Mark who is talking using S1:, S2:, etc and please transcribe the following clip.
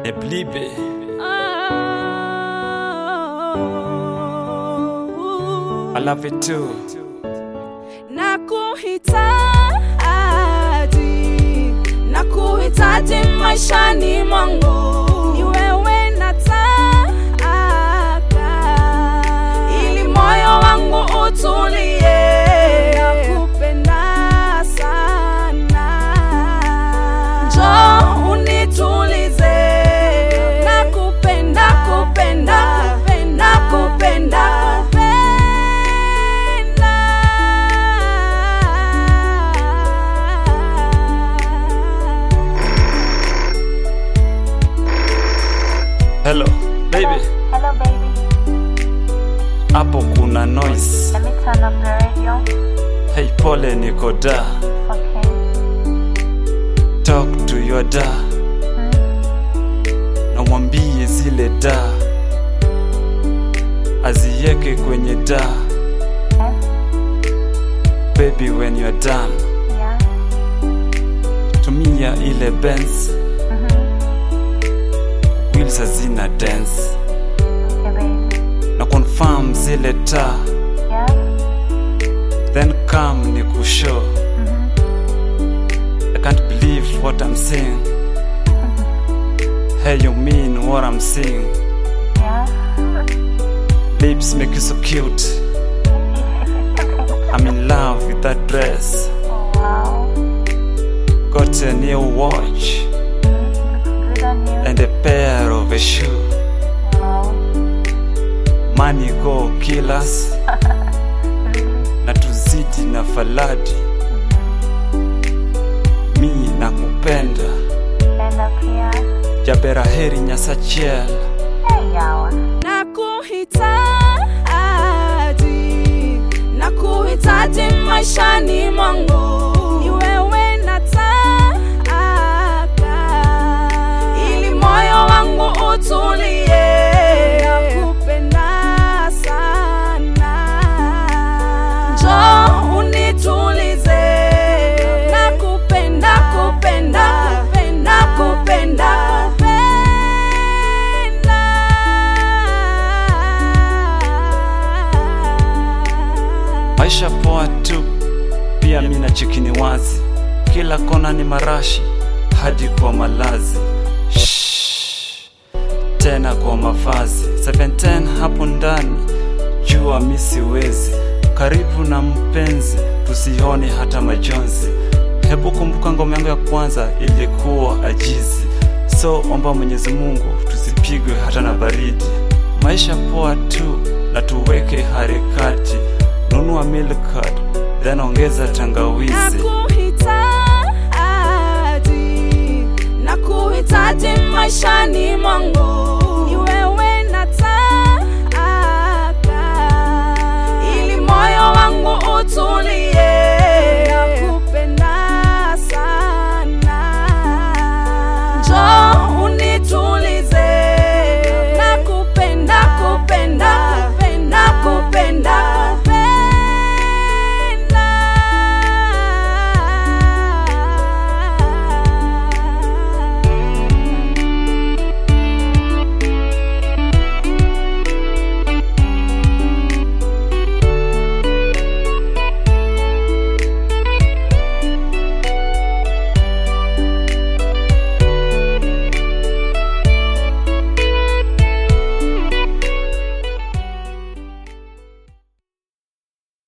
S1: Eblibe. I love it too.
S2: Nakuhitaji maishani mwangu, ni wewe nataka, ili moyo wangu utulie. Nakupenda sana, njoo unitulize. Nakupenda, kupenda, kupenda, kupenda.
S1: Hello, baby.
S3: Hello, baby.
S1: Hapo kuna noise.
S3: Let me turn up the radio.
S1: Hey, pole niko da.
S3: Okay.
S1: Talk to your da. Na mwambie zile da azieke kwenye da.
S3: Yes.
S1: Baby, when you're done,
S3: Yeah.
S1: tumia ile Benz. Wheels hazina dance.
S3: Okay, baby.
S1: Na confirm zile ta.
S3: Yeah.
S1: Then come ni kushow. I can't believe what I'm seeing. Hey, you mean what I'm seeing?
S3: Yeah.
S1: Lips make you so cute. I'm in love with that dress.
S3: Oh, wow.
S1: Got a new watch
S3: Looks good on you.
S1: and a pair of a shoe.
S3: Wow.
S1: Money go kill us. Na tuzidi na faladi. Mi nakupenda.
S3: And up here.
S1: Jabera heri nyasachiel.
S3: Hey, yawa.
S2: Nakuhitaji maishani mwangu, ni wewe nataka, ili moyo wangu utulie. Nakupenda sana, njoo unitulize. Nakupenda, kupenda, kupenda, kupenda.
S1: Maisha poa tu, pia mina chikini wazi. Kila kona ni marashi, hadi kwa malazi. Shhh, tena kwa mavazi 710 hapo ndani, jua mi siwezi. Karibu na mpenzi, tusione hata majonzi. Hebu kumbuka ngoma yangu ya kwanza ilikuwa ajizi. So omba Mwenyezi Mungu tusipigwe hata na baridi. Maisha poa tu, na tuweke harakati. Nunua milk card, then ongeza tangawizi.
S2: Nakuhitaji maishani mwangu, ni wewe nataka, ili moyo wangu utulie.